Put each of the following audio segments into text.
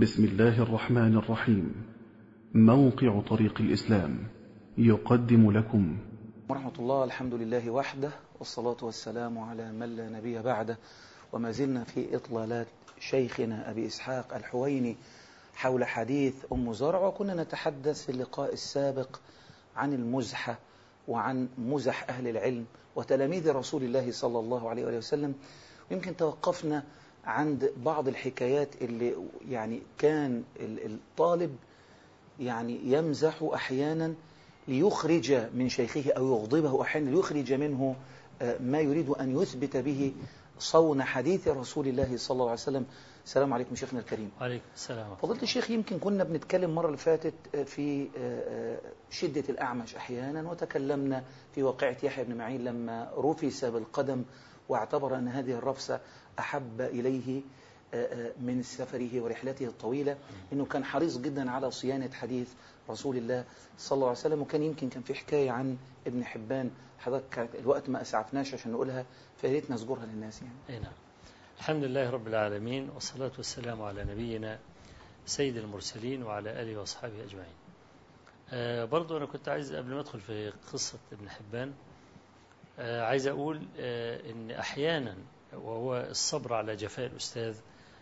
بسم الله الرحمن الرحيم. موقع طريق الإسلام يقدم لكم ورحمة الله. الحمد لله وحده، والصلاة والسلام على من لا نبي بعده. وما زلنا في إطلالات شيخنا أبي إسحاق الحويني حول حديث أم زرع، وكنا نتحدث في اللقاء السابق عن المزحة وعن مزح أهل العلم وتلاميذ رسول الله صلى الله عليه وسلم. ويمكن توقفنا عند بعض الحكايات اللي يعني كان الطالب يعني يمزح أحيانا ليخرج من شيخه أو يغضبه أحيانا ليخرج منه ما يريد أن يثبت به صون حديث رسول الله صلى الله عليه وسلم. السلام عليكم شيخنا الكريم. وعليكم السلام. فضيلة الشيخ، يمكن كنا بنتكلم مرة اللي فاتت في شدة الأعمش أحيانا، وتكلمنا في واقعة يحيى بن معين لما رفس بالقدم واعتبر أن هذه الرفسة أحب إليه من سفره ورحلته الطويلة، إنه كان حريص جدا على صيانة حديث رسول الله صلى الله عليه وسلم. وكان يمكن كان في حكاية عن ابن حبان، حضرتك الوقت ما أسعفناش عشان نقولها، فياريت نذكرها للناس يعني. نعم. الحمد لله رب العالمين، والصلاة والسلام على نبينا سيد المرسلين وعلى آله وأصحابه أجمعين. برضو أنا كنت عايز قبل ما أدخل في قصة ابن حبان عايز أقول إن أحيانا، وهو الصبر على جفاء الأستاذ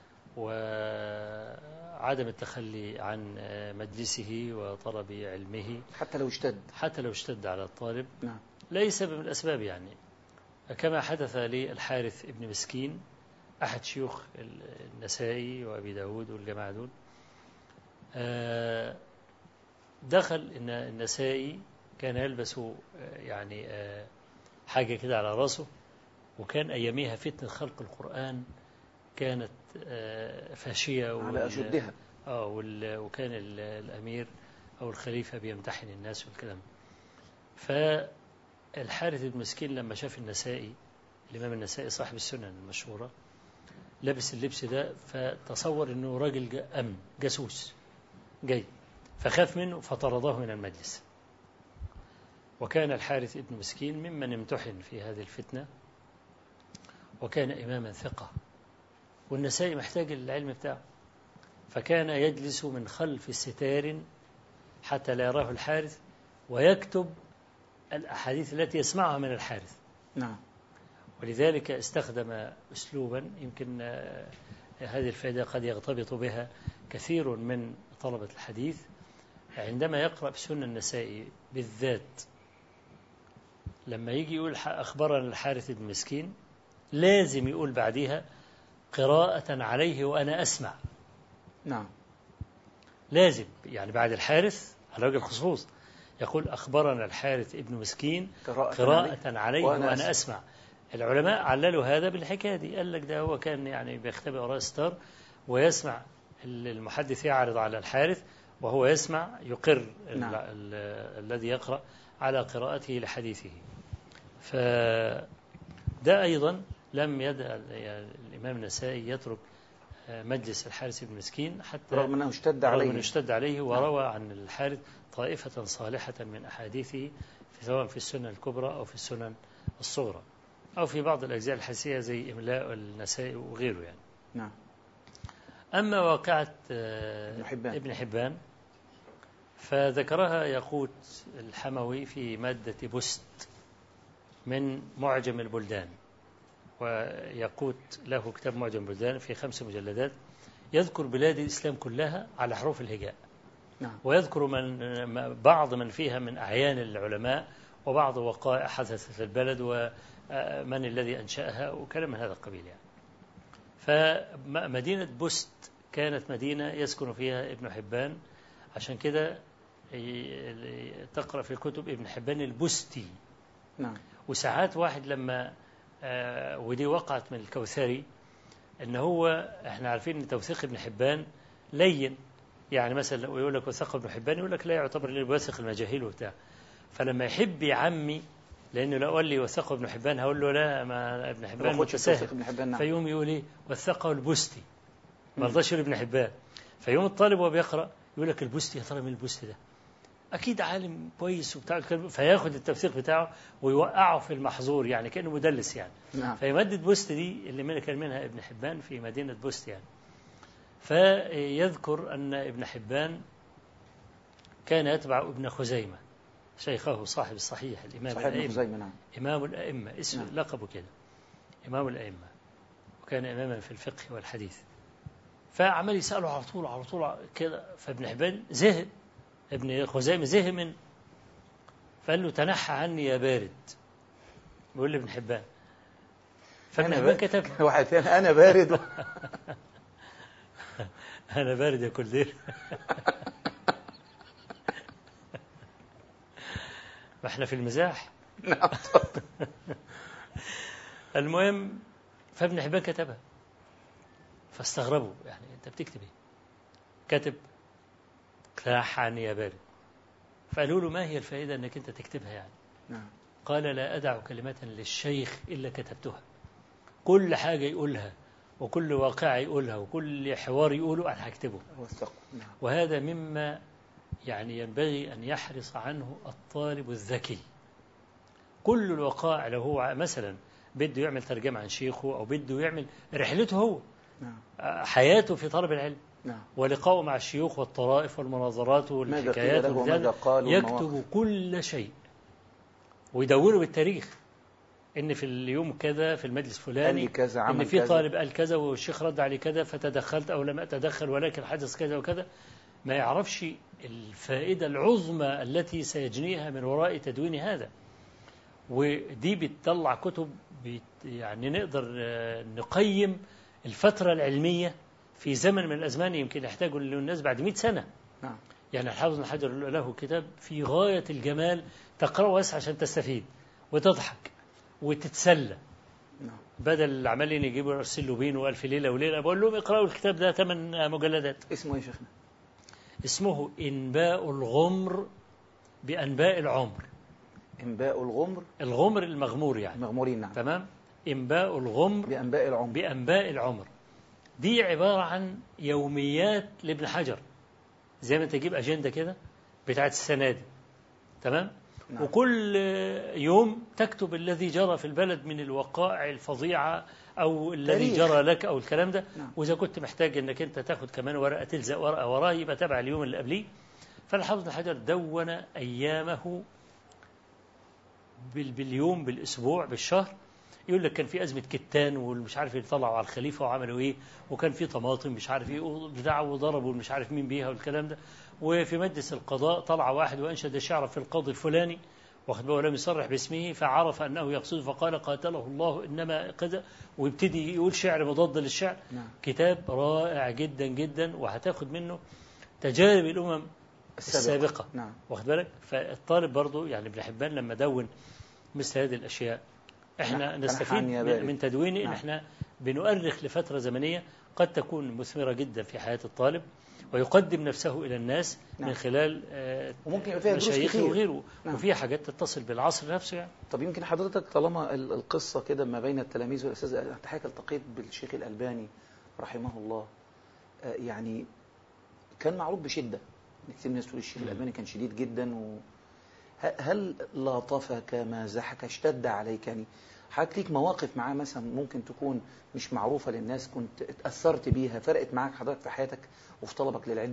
وعدم التخلي عن مجلسه وطلب علمه حتى لو اشتد على الطالب، نعم، ليس من الأسباب يعني، كما حدث للحارث ابن مسكين أحد شيوخ النسائي وأبي داود والجماعة دول. دخل إن النسائي كان يلبس يعني حاجة كده على رأسه، وكان أياميها فتنة خلق القرآن كانت فاشية على أشدها. وكان الأمير أو الخليفة بيمتحن الناس والكلام. فالحارث المسكين لما شاف النسائي، الإمام النسائي صاحب السنن المشهورة، لبس اللبس ده، فتصور أنه راجل أمن جاسوس جاي، فخاف منه فطرده من المجلس. وكان الحارث ابن مسكين ممن امتحن في هذه الفتنة، وكان إماما ثقة، والنسائي محتاج العلم بتاعه، فكان يجلس من خلف ستار حتى لا يراه الحارث، ويكتب الأحاديث التي يسمعها من الحارث. نعم. ولذلك استخدم أسلوبا يمكن هذه الفائدة قد يغتبط بها كثير من طلبة الحديث عندما يقرأ في سنن النسائي بالذات. لما يجي يقول أخبرنا الحارث بن مسكين، لازم يقول بعدها قراءة عليه وأنا أسمع. نعم، لازم يعني بعد الحارث على وجه الخصوص يقول أخبرنا الحارث ابن مسكين قراءة عليه وأنا أسمع. العلماء عللوا هذا بالحكاية دي، قال لك ده هو كان يعني بيختبئ وراء ستار ويسمع المحدث يعرض على الحارث وهو يسمع يقر. نعم. الذي يقرأ على قراءته لحديثه. فده أيضا لم يدع الإمام النسائي يترك مجلس الحارث بن مسكين حتى رغم أنه اشتد عليه وروى عن الحارث طائفة صالحة من أحاديثه سواء في السنن الكبرى أو في السنن الصغرى أو في بعض الأجزاء الحسية زي إملاء النسائي وغيره يعني. نعم. أما واقعة ابن حبان فذكرها ياقوت الحموي في مادة بست من معجم البلدان، وياقوت له كتاب معجم البلدان في 5 مجلدات يذكر بلاد الإسلام كلها على حروف الهجاء. نعم. ويذكر بعض من فيها من أعيان العلماء وبعض وقائع حدثت في البلد ومن الذي أنشأها وكلام من هذا القبيل يعني. فمدينة بست كانت مدينة يسكن فيها ابن حبان، عشان كده تقرأ في الكتب ابن حبان البستي. نعم. وساعات واحد لما ودي وقعت من الكوثري، ان هو احنا عارفين ان توثيق ابن حبان لين، يعني مثلا لو يقول لك وثق ابن حبان يقول لك لا يعتبر الواثق المجاهيل وبتاع. فلما يحب يعمي، لانه لو قال لي وثقه ابن حبان هقول له لا، ما ابن حبان متساهل، فيوم يقول ايه وثقه البستي، ما رضاش يقول ابن حبان. فيوم الطالب وهو بيقرا يقول لك البستي، يا ترى من البستي ده؟ أكيد عالم كويس وبتاع، فياخد التوثيق بتاعه ويوقعه في المحظور، يعني كأنه مدلس يعني. نعم. فمادة بوست دي اللي كان منها ابن حبان في مدينة بوست يعني. فيذكر أن ابن حبان كان يتبع ابن خزيمة شيخه صاحب الصحيح الإمام الأئمة، نعم. إمام الأئمة اسم نعم. لقبه كده إمام الأئمة، وكان إماما في الفقه والحديث. فعمل يسأله على طول كده، فابن حبان زهق، ابن خزيمة زهق منه، فقال له تنحى عني يا بارد، بيقول لابن حبان. فابن حبان كتب واحد ثاني أنا بارد أنا بارد يا كلير. ما احنا في المزاح. المهم فابن حبان كتبها، فاستغربوا، يعني انت بتكتب ايه؟ كاتب تنحى عني يا بارد. فقالوا له ما هي الفائدة انك انت تكتبها يعني؟ نعم. قال لا أدع كلمة للشيخ إلا كتبتها. كل حاجة يقولها وكل واقع يقولها وكل حوار يقوله أنا هكتبه. وهذا مما يعني ينبغي أن يحرص عنه الطالب الذكي. كل الوقائع لو هو مثلا بده يعمل ترجمة عن شيخه أو بده يعمل رحلته هو، حياته في طلب العلم، ولقاءه مع الشيوخ والطرائف والمناظرات والحكايات يكتب كل شيء ويدونه بالتاريخ، إن في اليوم كذا في المجلس فلاني إن في طالب قال كذا والشيخ رد عليه كذا فتدخلت أو لم أتدخل ولكن حدث كذا وكذا. ما يعرفش الفائدة العظمى التي سيجنيها من وراء تدوين هذا. ودي بتطلع كتب يعني نقدر نقيم الفترة العلمية في زمن من الأزمان يمكن يحتاج الناس بعد 100 سنة. يعني الحافظ بن حجر له كتاب في غاية الجمال، تقرأه بس عشان تستفيد وتضحك وتتسلى، بدل عمالين يجيبوا أرسلوا بين وألف ليلة وليلة. بقول لهم اقرأوا الكتاب ده 8 مجلدات. اسمه ايه يا شيخنا؟ اسمه إنباء الغمر بأنباء العمر. إنباء الغمر، الغمر المغمور يعني المغمورين، نعم. تمام. إنباء الغمر بأنباء العمر. بأنباء العمر دي عبارة عن يوميات لابن حجر، زي ما تجيب أجندة كده بتاعت السنة دي، تمام. نعم. وكل يوم تكتب الذي جرى في البلد من الوقائع الفظيعة أو الذي جرى لك أو الكلام ده. نعم. وإذا كنت محتاج أنك أنت تاخد كمان ورقة تلزق ورقة وراه يبقى تبع اليوم اللي قبليه. فالحافظ بن حجر دون أيامه باليوم بالأسبوع بالشهر. يقول لك كان في أزمة كتان والمش عارف يطلعوا على الخليفة وعملوا إيه، وكان في طماطم مش عارف إيه بتاع وضربوا مش عارف مين بيها والكلام ده. وفي مجلس القضاء طلع واحد وأنشد شعر في القاضي الفلاني واخد بالك ولم يصرح باسمه فعرف أنه يقصد فقال قاتله الله إنما كذا، ويبتدي يقول شعر مضاد للشعر. نعم. كتاب رائع جدا جدا وهتاخد منه تجارب الأمم السابقة. نعم. واخد بالك. فالطالب برضو يعني ابن حبان لما دون مثل هذه الأشياء احنا نستفيد من تدوينه. نعم. احنا بنؤرخ لفترة زمنية قد تكون مثمرة جدا في حياة الطالب ويقدم نفسه إلى الناس. نعم. من خلال وممكن فيها مشايخه وغيره. نعم. وفيها حاجات تتصل بالعصر نفسه يعني. طب يمكن حضرتك طالما القصة كده ما بين التلاميذ والأستاذ، أنت حضرتك التقيت بالشيخ الألباني رحمه الله، يعني كان معروف بشدة، كثير من الناس تقول الشيخ الألباني كان شديد جدا. هل لاطفك مازحك اشتد عليك؟ يعني حضرتك ليك مواقف معاه مثلا ممكن تكون مش معروفة للناس كنت اتأثرت بيها فرقت معاك حضرتك في حياتك وفي طلبك للعلم؟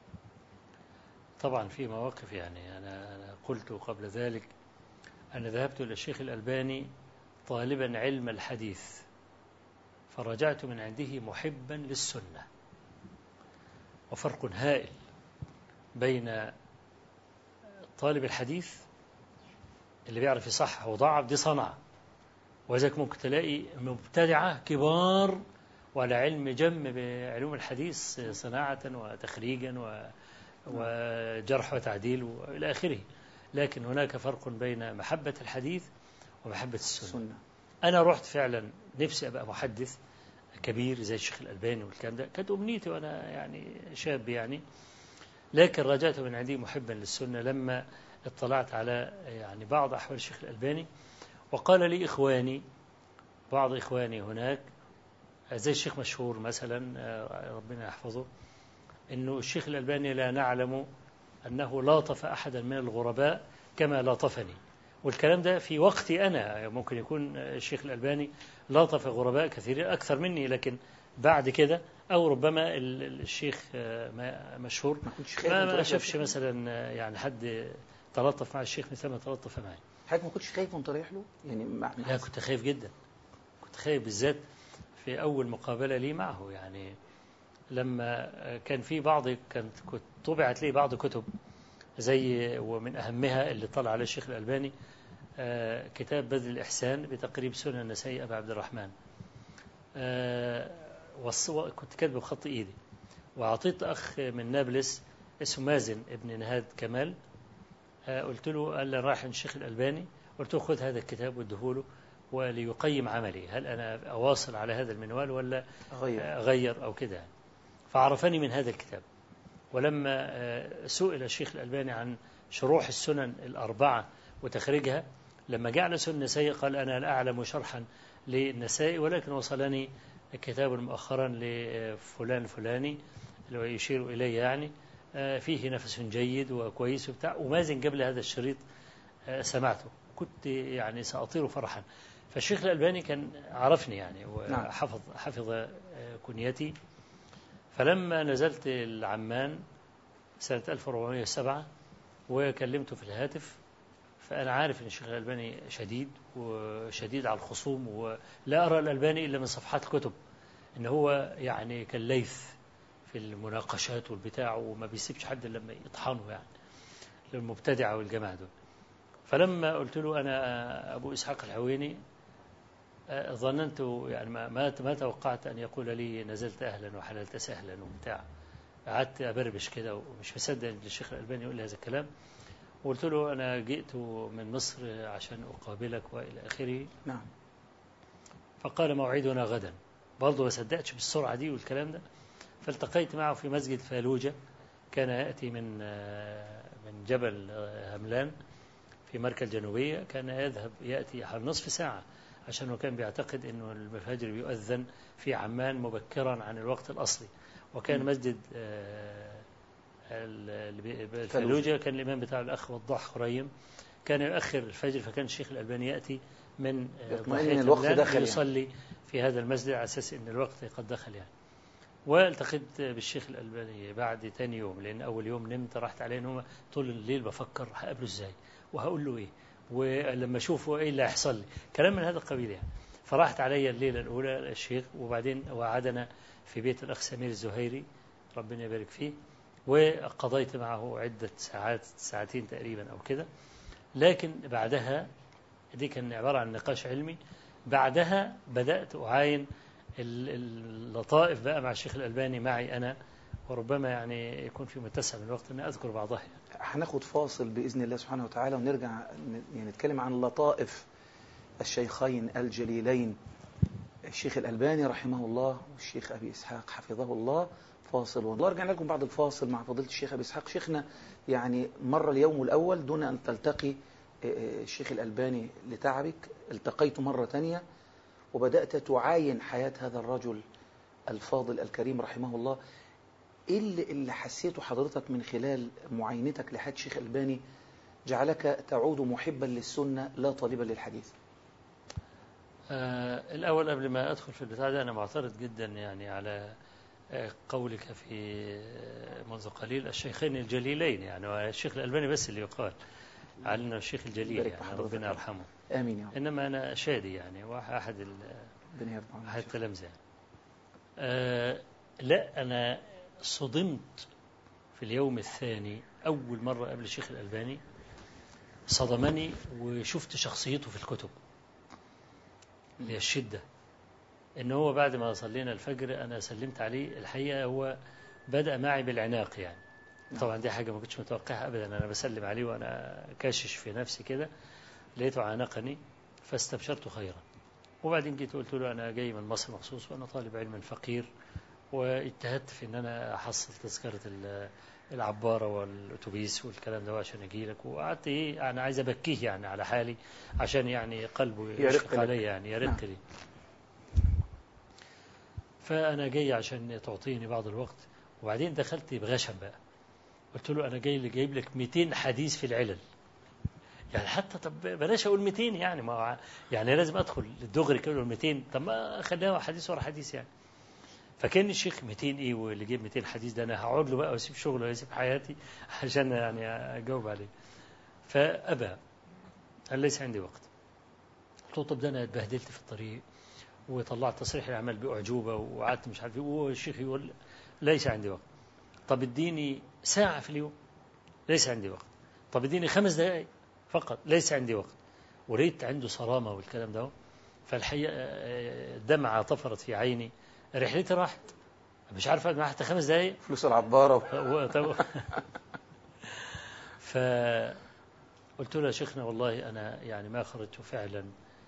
طبعا في مواقف. يعني أنا قلت قبل ذلك أنا ذهبت إلى الشيخ الألباني طالبا علم الحديث فرجعت من عنده محبا للسنة. وفرق هائل بين طالب الحديث اللي بيعرف يصحح وضعف دي صنعة، وذلك ممكن تلاقي مبتدعة كبار وعلى علم جم بعلوم الحديث صناعة وتخريجا وجرح وتعديل وإلى آخره. لكن هناك فرق بين محبة الحديث ومحبة السنة. أنا رحت فعلا نفسي أبقى محدث كبير زي الشيخ الألباني والكلام ده، كانت أمنيتي وأنا يعني شاب يعني. لكن رجعت من عندي محبا للسنة لما اطلعت على يعني بعض أحوال الشيخ الألباني. وقال لي إخواني بعض إخواني هناك زي الشيخ مشهور مثلا ربنا يحفظه إنه الشيخ الألباني لا نعلم أنه لاطف أحدا من الغرباء كما لاطفني. والكلام ده في وقتي أنا، ممكن يكون الشيخ الألباني لاطف غرباء كثيرين أكثر مني، لكن بعد كده، أو ربما الشيخ مشهور ما شافش مثلا يعني حد تلطف مع الشيخ مثل ما تلطف معي. حضرتك ما كنتش خايف وانت رايح له يعني؟ لا كنت خايف جدا، كنت خايف بالذات في أول مقابلة لي معه. يعني لما كان في كنت طبعت لي بعض كتب زي، ومن أهمها اللي طلع عليه الشيخ الألباني كتاب بذل الإحسان بتقريب سنن النسائي أبي عبد الرحمن، كنت كاتبه بخط إيدي، وأعطيت أخ من نابلس اسمه مازن ابن نهاد كمال، قلت له قال لي رايح الشيخ الألباني، قلت له خذ هذا الكتاب وادهوله وليقيم عملي، هل أنا أواصل على هذا المنوال ولا أغير أو كده. فعرفني من هذا الكتاب. ولما سئل الشيخ الألباني عن شروح السنن الأربعة وتخريجها، لما جاء على سنن النسائي قال أنا لا أعلم شرحا للنسائي، ولكن وصلني كتاب مؤخرا لفلان الفلاني اللي هو يشير إليه يعني فيه نفس جيد وكويس وبتاع، ومازن قبل هذا الشريط سمعته، كنت يعني سأطير فرحا. فالشيخ الألباني كان عرفني يعني وحفظ كنيتي. فلما نزلت العمان سنة 1407 وكلمته في الهاتف، فأنا عارف أن الشيخ الألباني شديد وشديد على الخصوم، ولا أرى الألباني إلا من صفحات الكتب إن هو يعني كالليث في المناقشات والبتاع، وما بيسيبش حد لما يطحنه يعني للمبتدعة والجماعة دول. فلما قلت له أنا أبو إسحاق الحويني، ظننت يعني ما توقعت أن يقول لي نزلت أهلا وحللت سهلا وبتاع. قعدت أبربش كده ومش مصدق أن الشيخ الألباني يقول لي هذا الكلام. وقلت له أنا جئت من مصر عشان أقابلك وإلى آخره. نعم. فقال موعدنا غدا. برضه ما صدقتش بالسرعة دي والكلام ده. فالتقيت معه في مسجد فالوجة، كان يأتي من جبل هملان في مركز الجنوبية، كان يأتي حوالي نصف ساعة، عشان هو كان بيعتقد أنه الفجر بيؤذن في عمان مبكرا عن الوقت الأصلي. وكان مسجد الفلوجة كان الإمام بتاع الأخ وضاح خريم كان يؤخر الفجر، فكان الشيخ الألباني يأتي من الوقت دخل يصلي يعني في هذا المسجد على أساس أن الوقت قد دخل يعني. والتقيت بالشيخ الألباني بعد تاني يوم، لأن أول يوم نمت راحت علي نومة طول الليل بفكر هقابله إزاي وهقول له إيه، ولما أشوفه إيه اللي هيحصل لي، كلام من هذا القبيل يعني. فراحت علي الليلة الأولى الشيخ، وبعدين وعدنا في بيت الأخ سمير الزهيري ربنا يبارك فيه، وقضيت معه عدة ساعات، ساعتين تقريبا أو كده. لكن بعدها دي كان عبارة عن نقاش علمي، بعدها بدأت أعاين اللطائف بقى مع الشيخ الألباني معي أنا، وربما يعني يكون في متسع من الوقت أن أذكر بعضها يعني. هناخد فاصل بإذن الله سبحانه وتعالى ونرجع يعني نتكلم عن لطائف الشيخين الجليلين الشيخ الألباني رحمه الله والشيخ أبي إسحاق حفظه الله. فاصل والله رجعنا لكم بعد الفاصل مع فضيلة الشيخ أبي إسحاق. شيخنا يعني مر اليوم الأول دون أن تلتقي الشيخ الألباني لتعبك، التقيت مرة تانية وبدأت تعاين حياة هذا الرجل الفاضل الكريم رحمه الله. إيه اللي حسيته حضرتك من خلال معاينتك لحياة الشيخ الألباني جعلك تعود محبا للسنة لا طالبا للحديث؟ الأول قبل ما أدخل في البتاع ده، أنا معترض جدا يعني على قولك في منذ قليل الشيخين الجليلين، يعني الشيخ الألباني بس اللي يقال على أنه الشيخ الجليل يعني ربنا يرحمه. آمين يا رب. إنما أنا شادي يعني واحد التلامذة. لا أنا صدمت في اليوم الثاني أول مرة قبل الشيخ الألباني، صدمني وشفت شخصيته في الكتب هي الشدة. إن هو بعد ما صلينا الفجر أنا سلمت عليه، الحقيقة هو بدأ معي بالعناق يعني. طبعا دي حاجة ما كنتش متوقعها أبدا، أنا بسلم عليه وأنا كاشش في نفسي كده، لقيته عانقني فاستبشرت خيرا. وبعدين جيت قلت له أنا جاي من مصر مخصوص وأنا طالب علم فقير، واجتهدت في أن أنا أحصل تذكرة العبارة والأتوبيس والكلام ده عشان أجي لك. وقعدت إيه أنا عايز أبكيه يعني على حالي عشان يعني قلبه يشفق علي يعني يرق لي. فأنا جاي عشان تعطيني بعض الوقت. وبعدين دخلت بغشم بقى، قلت له أنا جايب لك 200 حديث في العلل يعني، حتى طب بلاش أقول 200 يعني، ما يعني لازم أدخل الدغري كله 200، طب ما خليها حديث ورا حديث يعني. فكان الشيخ 200 إيه واللي جيب 200 حديث ده أنا هقعد له بقى وأسيب شغله وأسيب حياتي عشان يعني أجاوب عليه. فأبى، قال ليس عندي وقت. قلت له طب ده أنا اتبهدلت في الطريق وطلعت تصريح العمل بأعجوبة وقعدت مش عارف إيه، والشيخ يقول ليس عندي وقت. طب اديني ساعة في اليوم، ليس عندي وقت. طب اديني 5 دقائق فقط، ليس عندي وقت. وريت عنده صرامة والكلام ده. فالحقيقة دمعة طفرت في عيني، رحلتي راحت، مش عارف أنا حتى 5 دقائق فلوس العبارة. فقلت له يا شيخنا والله أنا يعني ما خرجت فعلا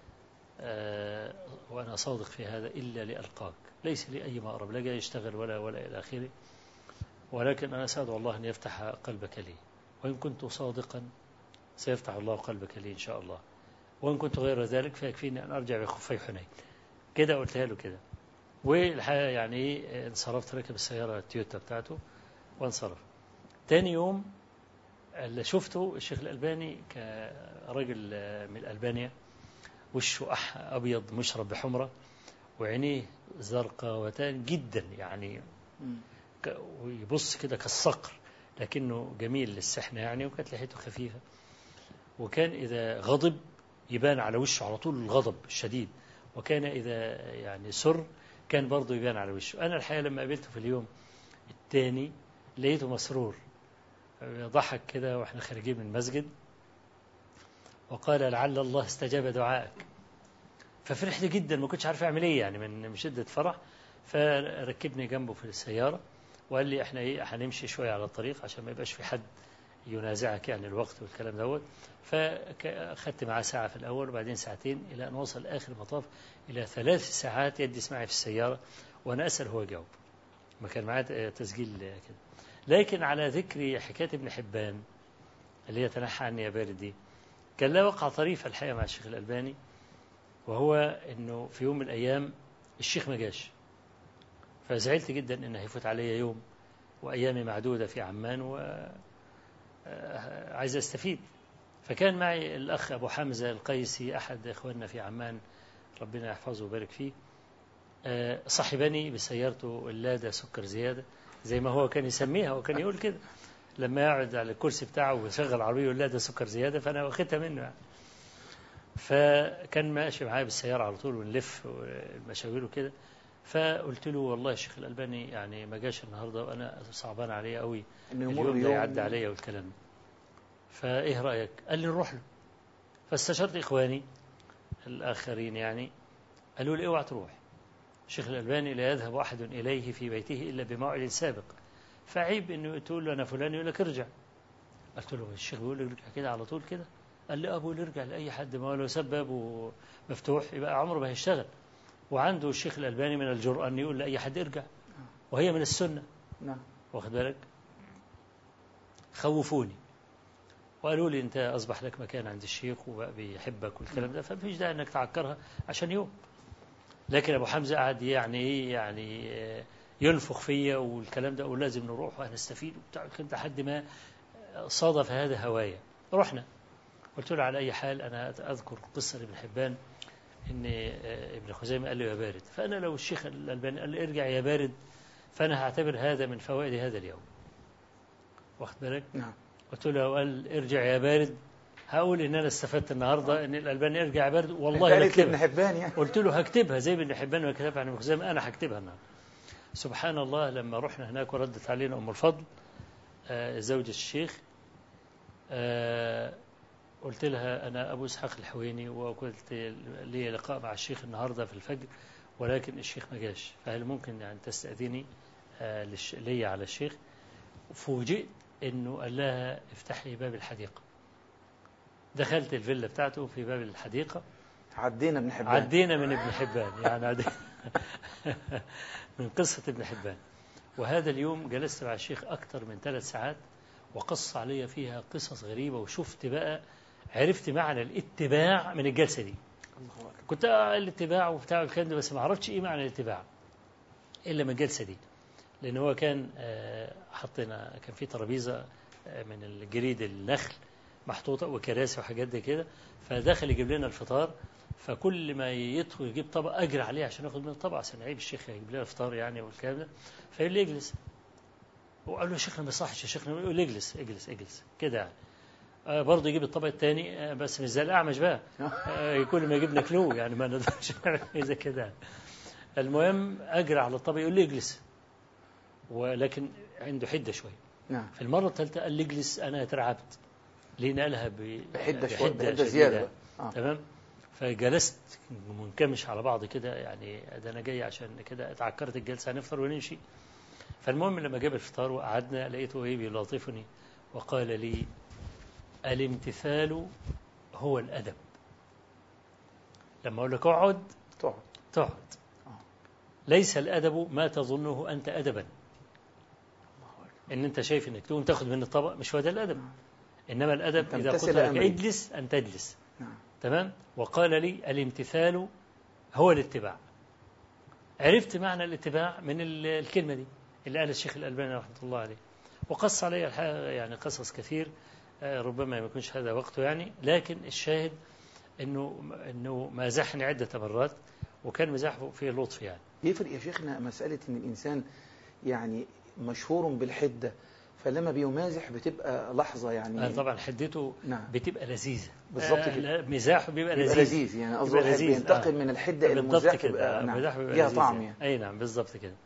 وأنا صادق في هذا إلا لألقاك، ليس لي أي مأرب، لا جاي يشتغل ولا إلى آخره، ولكن أنا أسأل الله أن يفتح قلبك لي، وإن كنت صادقا سيفتح الله قلبك لي إن شاء الله، وإن كنت غير ذلك فيكفيني أن أرجع بخفي حنين. كده قلتها له كده. والحقيقة يعني انصرفت، ركب السيارة التويوتا بتاعته وانصرف. تاني يوم اللي شفته الشيخ الألباني كرجل من ألبانيا، وشه أبيض مشرب بحمرة وعينيه زرقاوتان جدا يعني، ويبص كده كالصقر لكنه جميل للسحنة يعني، وكانت لحيته خفيفة، وكان إذا غضب يبان على وشه على طول الغضب الشديد، وكان إذا يعني سر كان برضه يبان على وشه. أنا الحقيقة لما قابلته في اليوم الثاني لقيته مسرور، ضحك كده وإحنا خارجين من المسجد وقال لعل الله استجاب دعائك. ففرحت جدا، ما كنتش عارف أعمل إيه يعني من شدة فرح. فركبني جنبه في السيارة وقال لي إحنا هنمشي شوية على الطريق عشان ما يبقاش في حد ينازعك يعني الوقت والكلام دوت. فأخذت معاه ساعة في الأول وبعدين ساعتين إلى أن وصل آخر المطاف إلى 3 ساعات يدي معي في السيارة وأنا أسأل هو يجاوب، ما كان معاه تسجيل كده. لكن على ذكر حكاية ابن حبان اللي هي تنحى عني يا بارد دي، كان لا وقع طريف الحقيقة مع الشيخ الألباني، وهو أنه في يوم من الأيام الشيخ ما جاش، فزعلت جدا أنه هيفوت علي يوم وأيامي معدودة في عمان وعايز أستفيد. فكان معي الأخ أبو حمزة القيسي أحد إخواننا في عمان ربنا يحفظه ويبارك فيه، صاحبني بسيارته اللادا سكر زيادة زي ما هو كان يسميها، وكان يقول كده لما يقعد على الكرسي بتاعه ويشغل عربيه اللادا سكر زيادة، فأنا واخدها منه يعني. فكان ماشي معايا بالسيارة على طول ونلف المشاوير وكده. فقلت له والله يا شيخ الألباني يعني ما جاش النهاردة وأنا صعبان عليه قوي اليوم ده يعدي عليا والكلام، فإيه رأيك؟ قال لي نروح له. فاستشرت إخواني الآخرين يعني، قالوا لي اوعى تروح، الشيخ الألباني لا يذهب أحد إليه في بيته إلا بموعد سابق، فعيب إنه تقول له أنا فلان يقول لك ارجع. قلت له الشيخ بيقول لك ارجع كده على طول كده؟ قال لي أبو ارجع لأي حد، ما هو لو سبب مفتوح يبقى عمره ما هيشتغل، وعنده الشيخ الألباني من الجرأة أن يقول لأي حد ارجع، وهي من السنة. نعم. واخد بالك؟ خوفوني وقالوا لي أنت أصبح لك مكان عند الشيخ وبقى بيحبك والكلام ده، فمفيش داعي أنك تعكرها عشان يوم. لكن أبو حمزة قعد يعني ينفخ فيا والكلام ده، ولازم نروح وهنستفيد وبتاع لحد ما صادف هذا هوايا. رحنا، قلت له على أي حال أنا أذكر قصة لابن حبان إن ابن خزيمة قال له يا بارد، فأنا لو الشيخ الألباني قال لي ارجع يا بارد فأنا هعتبر هذا من فوائد هذا اليوم. واخد بالك؟ نعم. قلت له لو قال ارجع يا بارد هقول إن أنا استفدت النهاردة إن الألباني ارجع يا بارد، والله ابن حبان يعني. قلت له هكتبها زي ابن حبان وكتبها عن ابن خزيمة، أنا هكتبها النهاردة. سبحان الله لما رحنا هناك وردت علينا أم الفضل زوجة الشيخ، قلت لها أنا أبو إسحاق الحويني وقلت لي لقاء مع الشيخ النهاردة في الفجر ولكن الشيخ ما جاش، فهل ممكن يعني تستأذني لي على الشيخ؟ فوجئت إنه قال لها افتحي باب الحديقة. دخلت الفيلا بتاعته في باب الحديقة، عدينا من ابن حبان يعني من قصة ابن حبان. وهذا اليوم جلست مع الشيخ أكثر من 3 ساعات وقص علي فيها قصص غريبة، وشفت بقى عرفت معنى الاتباع من الجلسة دي. كنت الاتباع وبتاع الكلام ده بس ما عرفتش إيه معنى الاتباع إلا من الجلسة دي، لأن هو كان حطينا كان في ترابيزة من الجريد النخل محطوطة وكراسي وحاجات دي كده. فدخل يجيب لنا الفطار، فكل ما يدخل يجيب طبق أجري عليه عشان ياخد من الطبق، عشان عيب الشيخ يجيب لنا الفطار يعني والكلام ده. فيقول لي اجلس، وقال له يا شيخنا ما يصحش يا شيخنا، يقول لي اجلس اجلس اجلس كده يعني. برضه يجيب الطبق الثاني، بس مش زي الأعمش بقى، كل ما يجيب لك له يعني ما نقدرش نعمل إذا كده. المهم أجري على الطبق يقول لي اجلس، ولكن عنده حدة شوية. نعم. في المرة الثالثة قال لي اجلس، أنا اترعبت ليه نقلها بحدة زيادة. تمام. فجلست منكمش على بعض كده، يعني ده أنا جاي عشان كده، اتعكرت الجلسة هنفطر ونمشي. فالمهم لما جاب الفطار وقعدنا لقيته إيه بيلاطفني وقال لي الامتثال هو الأدب. لما أقول لك اقعد تقعد. ليس الأدب ما تظنه أنت أدبا، إن أنت شايف إنك تقوم تاخد من الطبق، مش هو ده الأدب. إنما الأدب إذا قلت لك اجلس أن تجلس. تمام. وقال لي الامتثال هو الاتباع. عرفت معنى الاتباع من الكلمة دي اللي قال الشيخ الألباني رحمة الله عليه، وقص علي يعني قصص كثير، ربما ما يكونش هذا وقته يعني، لكن الشاهد إنه مازحني عدة مرات، وكان مزاحه فيه لطف يعني. يفرق يا شيخنا مسألة إن الإنسان يعني مشهور بالحدة، فلما بيمازح بتبقى لحظة يعني طبعا حدته بتبقى لذيذة بالضبط كده. مزاحه بيبقى لذيذ يعني قصده بينتقل من الحدة إلى المزاح كده. نعم. ليها طعم يعني. أي نعم بالضبط كده.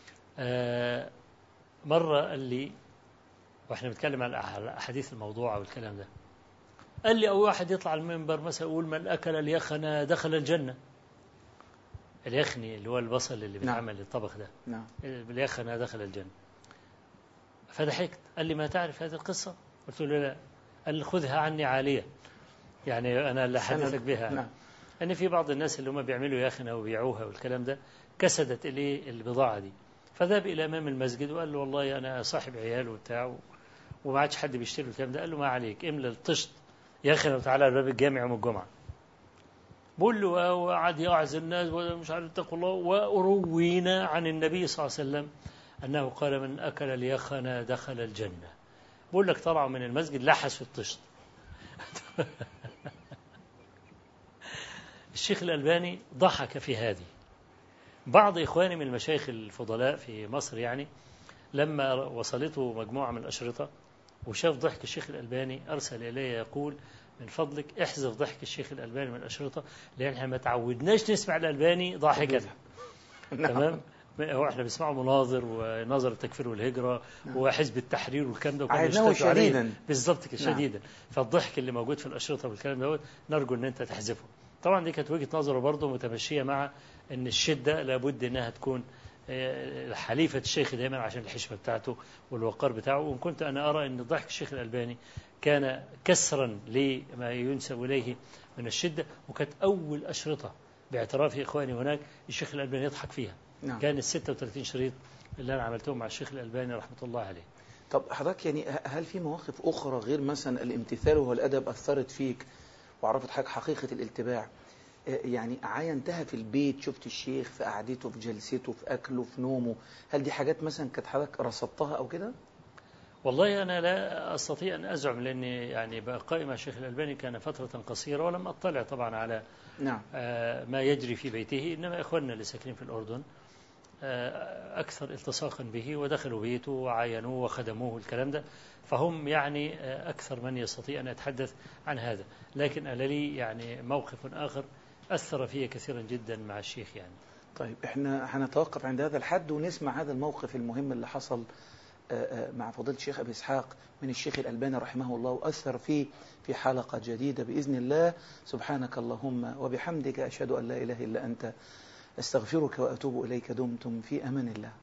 مرة قال لي وإحنا بنتكلم على أحاديث الموضوع والكلام ده، قال لي أو واحد يطلع المنبر مثلا يقول من أكل اليخن دخل الجنة. اليخني اللي هو البصل اللي بيتعمل للطبخ ده. نعم. اليخن دخل الجنة. فضحكت. قال لي ما تعرف هذه القصة؟ قلت له لا. قال لي خذها عني عالية، يعني أنا اللي حدثك بها. نعم. أن في بعض الناس اللي هم بيعملوا يخنة وبيعوها والكلام ده كسدت إليه البضاعة دي، فذهب إلى أمام المسجد وقال له والله أنا صاحب عيال وبتاع وما عادش حد بيشتري الكلام ده. قال له ما عليك، املى الطشت يخنة وتعالى على باب الجامع يوم الجمعة. بقول له وقعد يعز الناس ومش عارف اتقوا الله. وروينا عن النبي صلى الله عليه وسلم أنه قال من أكل اليخن دخل الجنة. بقول لك طلعوا من المسجد لحس في الطشت. الشيخ الألباني ضحك في هذه. بعض إخواني من المشايخ الفضلاء في مصر يعني لما وصلته مجموعة من الأشرطة وشاف ضحك الشيخ الألباني أرسل إليه يقول من فضلك احذف ضحك الشيخ الألباني من الأشرطة، لأن احنا ما تعودناش نسمع الألباني ضاحكا. تمام. هو احنا بنسمعه مناظر ونظر التكفير والهجرة وحزب التحرير والكلام ده، وكان شديدا بالضبط كده شديدا. فالضحك اللي موجود في الأشرطة والكلام ده نرجو ان انت تحذفه. طبعا دي كانت وجهة نظره برضه متمشية مع ان الشدة لابد انها تكون حليفة الشيخ دائما عشان الحشمة بتاعته والوقار بتاعه. وإن كنت أنا أرى أن ضحك الشيخ الألباني كان كسرا لما ينسب إليه من الشدة، وكانت أول أشرطة باعتراف إخواني هناك الشيخ الألباني يضحك فيها. نعم. كان 36 شريط اللي أنا عملتهم مع الشيخ الألباني رحمة الله عليه. طب حضرتك يعني هل في مواقف أخرى غير مثلا الامتثال والأدب أثرت فيك وعرفت حقيقة الاتباع؟ يعني عاينتها في البيت، شفت الشيخ في قعدته في جلسته في أكله في نومه، هل دي حاجات مثلا كانت حضرتك رصدتها أو كده؟ والله أنا لا أستطيع أن أزعم، لأني يعني بقائي مع الشيخ الألباني كان فترة قصيرة ولم أطلع طبعا على نعم. ما يجري في بيته. إنما إخواننا اللي ساكنين في الأردن أكثر التصاقا به ودخلوا بيته وعاينوه وخدموه الكلام ده، فهم يعني أكثر من يستطيع أن يتحدث عن هذا. لكن أنا لي يعني موقف آخر أثر فيه كثيرا جدا مع الشيخ يعني. طيب احنا هنتوقف عند هذا الحد ونسمع هذا الموقف المهم اللي حصل مع فضيلة الشيخ أبي إسحاق من الشيخ الألباني رحمه الله، وأثر فيه في حلقة جديدة بإذن الله. سبحانك اللهم وبحمدك أشهد أن لا إله إلا أنت أستغفرك وأتوب إليك. دمتم في أمان الله.